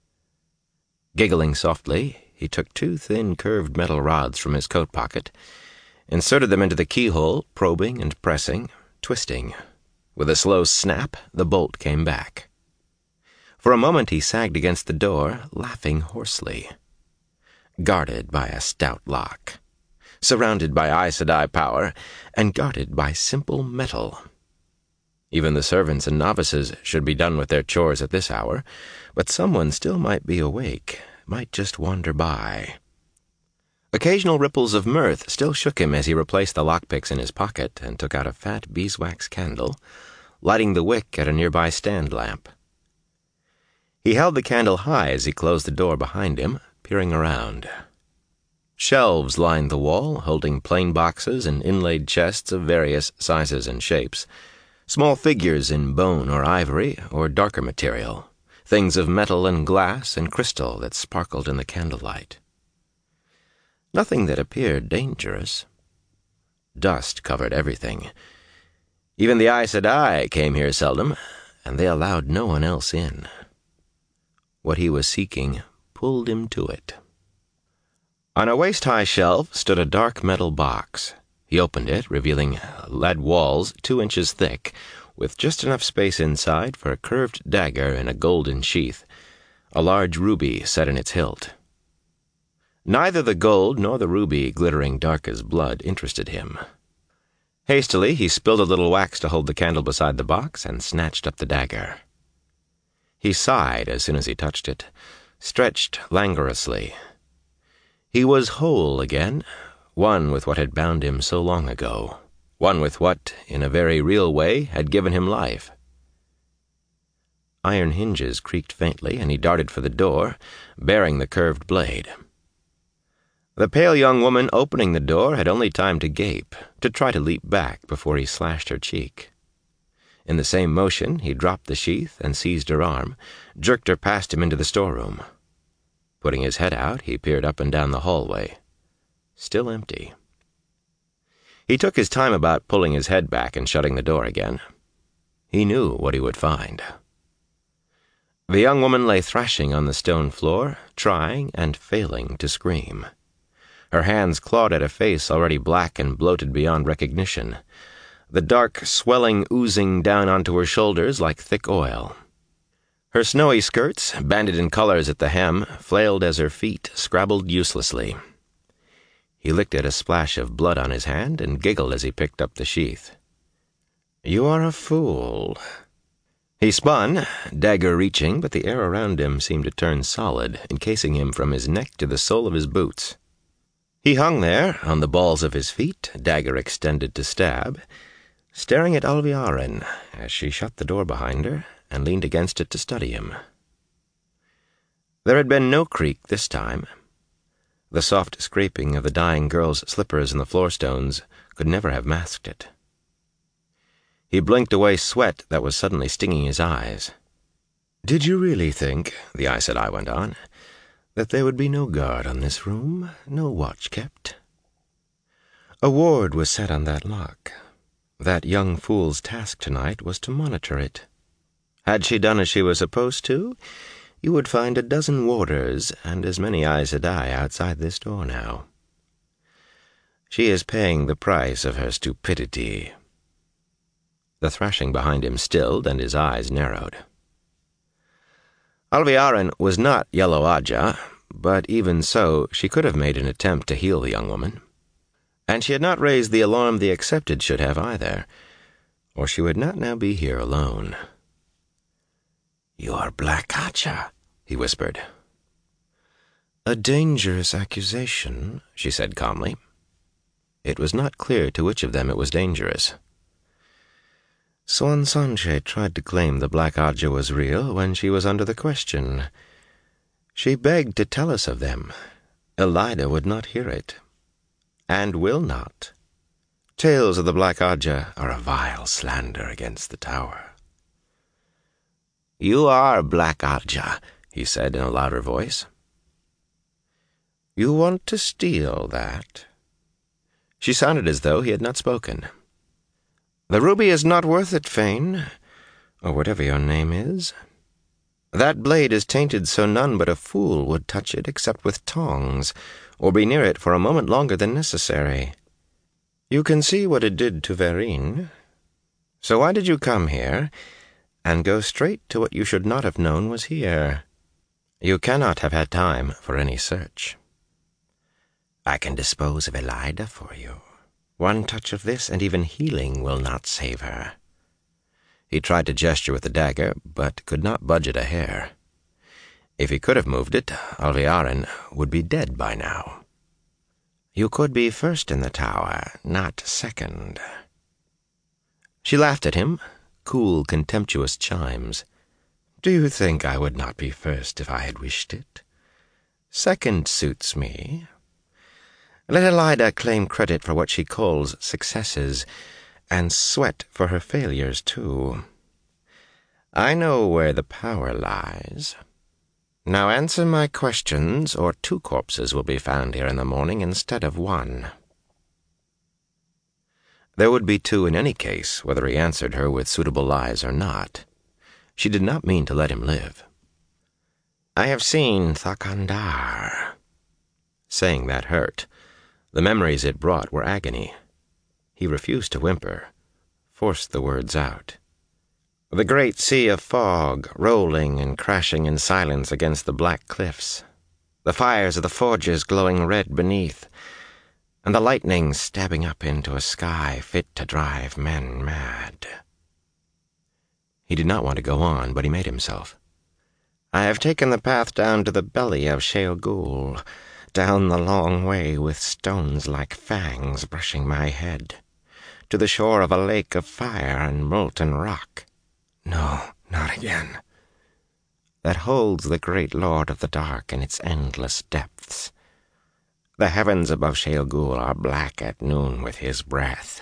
Giggling softly, he took two thin curved metal rods from his coat pocket, inserted them into the keyhole, probing and pressing, twisting. With a slow snap, the bolt came back. For a moment he sagged against the door, laughing hoarsely. Guarded by a stout lock. Surrounded by Aes Sedai power, and guarded by simple metal. Even the servants and novices should be done with their chores at this hour, but someone still might be awake, might just wander by. Occasional ripples of mirth still shook him as he replaced the lockpicks in his pocket and took out a fat beeswax candle, lighting the wick at a nearby stand lamp. He held the candle high as he closed the door behind him, peering around. Shelves lined the wall, holding plain boxes and inlaid chests of various sizes and shapes, small figures in bone or ivory or darker material, things of metal and glass and crystal that sparkled in the candlelight. Nothing that appeared dangerous. Dust covered everything. Even the Aes Sedai came here seldom, and they allowed no one else in. What he was seeking pulled him to it. On a waist-high shelf stood a dark metal box. He opened it, revealing lead walls two inches thick, with just enough space inside for a curved dagger in a golden sheath, a large ruby set in its hilt. Neither the gold nor the ruby, glittering dark as blood, interested him. Hastily, he spilled a little wax to hold the candle beside the box and snatched up the dagger. He sighed as soon as he touched it, stretched languorously. He was whole again, one with what had bound him so long ago, one with what, in a very real way, had given him life. Iron hinges creaked faintly, and he darted for the door, bearing the curved blade. The pale young woman opening the door had only time to gape, to try to leap back before he slashed her cheek. In the same motion, he dropped the sheath and seized her arm, jerked her past him into the storeroom. Putting his head out, he peered up and down the hallway. Still empty. He took his time about pulling his head back and shutting the door again. He knew what he would find. The young woman lay thrashing on the stone floor, trying and failing to scream. Her hands clawed at a face already black and bloated beyond recognition, the dark swelling oozing down onto her shoulders like thick oil. Her snowy skirts, banded in colors at the hem, flailed as her feet scrabbled uselessly. He licked at a splash of blood on his hand and giggled as he picked up the sheath. "You are a fool." He spun, dagger reaching, but the air around him seemed to turn solid, encasing him from his neck to the sole of his boots. He hung there, on the balls of his feet, dagger extended to stab, staring at Alviaren as she shut the door behind her and leaned against it to study him. There had been no creak this time. The soft scraping of the dying girl's slippers in the floorstones could never have masked it. He blinked away sweat that was suddenly stinging his eyes. "Did you really think," the Aes Sedai went on, "that there would be no guard on this room, no watch kept? A ward was set on that lock. That young fool's task tonight was to monitor it. Had she done as she was supposed to, you would find a dozen warders and as many Aes Sedai outside this door now. She is paying the price of her stupidity." The thrashing behind him stilled, and his eyes narrowed. Alviaren was not Yellow Ajah, but even so she could have made an attempt to heal the young woman. And she had not raised the alarm the Accepted should have either, or she would not now be here alone. "You are Black Ajah," he whispered. "A dangerous accusation," she said calmly. It was not clear to which of them it was dangerous. Siuan Sanche tried to claim the Black Ajah was real when she was under the question. She begged to tell us of them. Elaida would not hear it, and will not. Tales of the Black Ajah are a vile slander against the Tower. "You are Black Ajah," he said in a louder voice. "You want to steal that?" She sounded as though he had not spoken. "The ruby is not worth it, Fane, or whatever your name is. That blade is tainted so none but a fool would touch it except with tongs, or be near it for a moment longer than necessary. You can see what it did to Vereen. So why did you come here, and go straight to what you should not have known was here? You cannot have had time for any search. I can dispose of Elaida for you. One touch of this, and even healing will not save her." He tried to gesture with the dagger, but could not budge it a hair. If he could have moved it, Alviaren would be dead by now. "You could be first in the Tower, not second." She laughed at him, cool, contemptuous chimes. "Do you think I would not be first if I had wished it? Second suits me. Let Elaida claim credit for what she calls successes, and sweat for her failures, too. I know where the power lies. Now answer my questions, or two corpses will be found here in the morning instead of one." There would be two in any case, whether he answered her with suitable lies or not. She did not mean to let him live. "I have seen Thakandar." Saying that hurt. The memories it brought were agony. He refused to whimper, forced the words out. "The great sea of fog, rolling and crashing in silence against the black cliffs, the fires of the forges glowing red beneath, and the lightning stabbing up into a sky fit to drive men mad." He did not want to go on, but he made himself. "I have taken the path down to the belly of Sheol, down the long way with stones like fangs brushing my head, to the shore of a lake of fire and molten rock. No, not again. That holds the great Lord of the Dark in its endless depths. The heavens above Sheol are black at noon with his breath."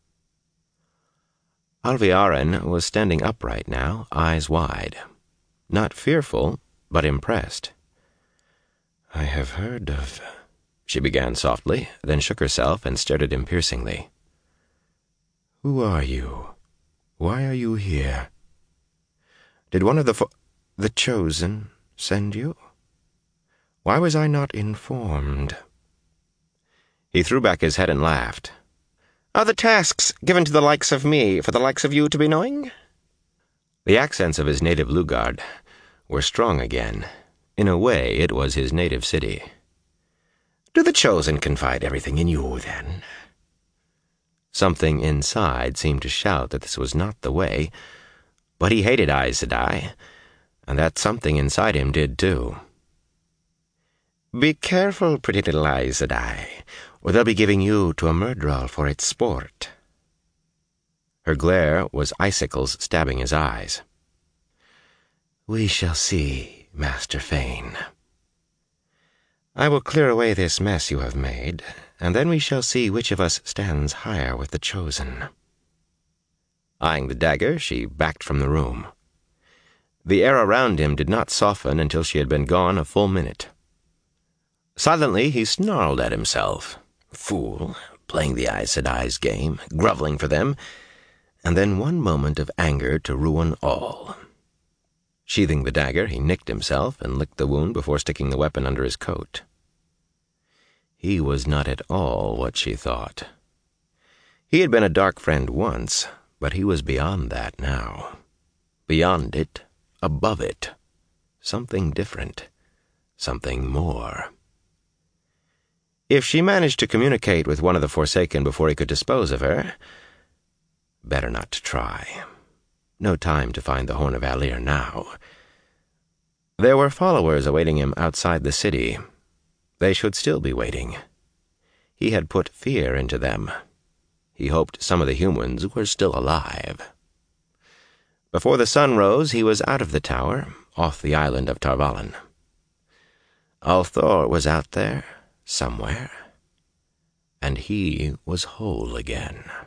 Alviaren was standing upright now, eyes wide. Not fearful, but impressed. "I have heard of—" she began softly, then shook herself and stared at him piercingly. "Who are you? Why are you here? Did one of the fo- the Chosen send you? Why was I not informed?" He threw back his head and laughed. "Are the tasks given to the likes of me for the likes of you to be knowing?" The accents of his native Lugard were strong again. In a way, it was his native city. "Do the Chosen confide everything in you, then?" Something inside seemed to shout that this was not the way, but he hated Aes Sedai, and that something inside him did too. "Be careful, pretty little Aes Sedai, or they'll be giving you to a Myrddraal for its sport." Her glare was icicles stabbing his eyes. "We shall see, Master Fane. I will clear away this mess you have made, and then we shall see which of us stands higher with the Chosen." Eyeing the dagger, she backed from the room. The air around him did not soften until she had been gone a full minute. Silently, he snarled at himself. Fool, playing the Aes Sedai's game, groveling for them, and then one moment of anger to ruin all. Sheathing the dagger, he nicked himself and licked the wound before sticking the weapon under his coat. He was not at all what she thought. He had been a dark friend once, but he was beyond that now. Beyond it, above it. Something different. Something more. If she managed to communicate with one of the Forsaken before he could dispose of her, better not to try. No time to find the Horn of Alir now. There were followers awaiting him outside the city. They should still be waiting. He had put fear into them. He hoped some of the humans were still alive. Before the sun rose, he was out of the tower, off the island of Tar Valon. Althor was out there, somewhere, and he was whole again.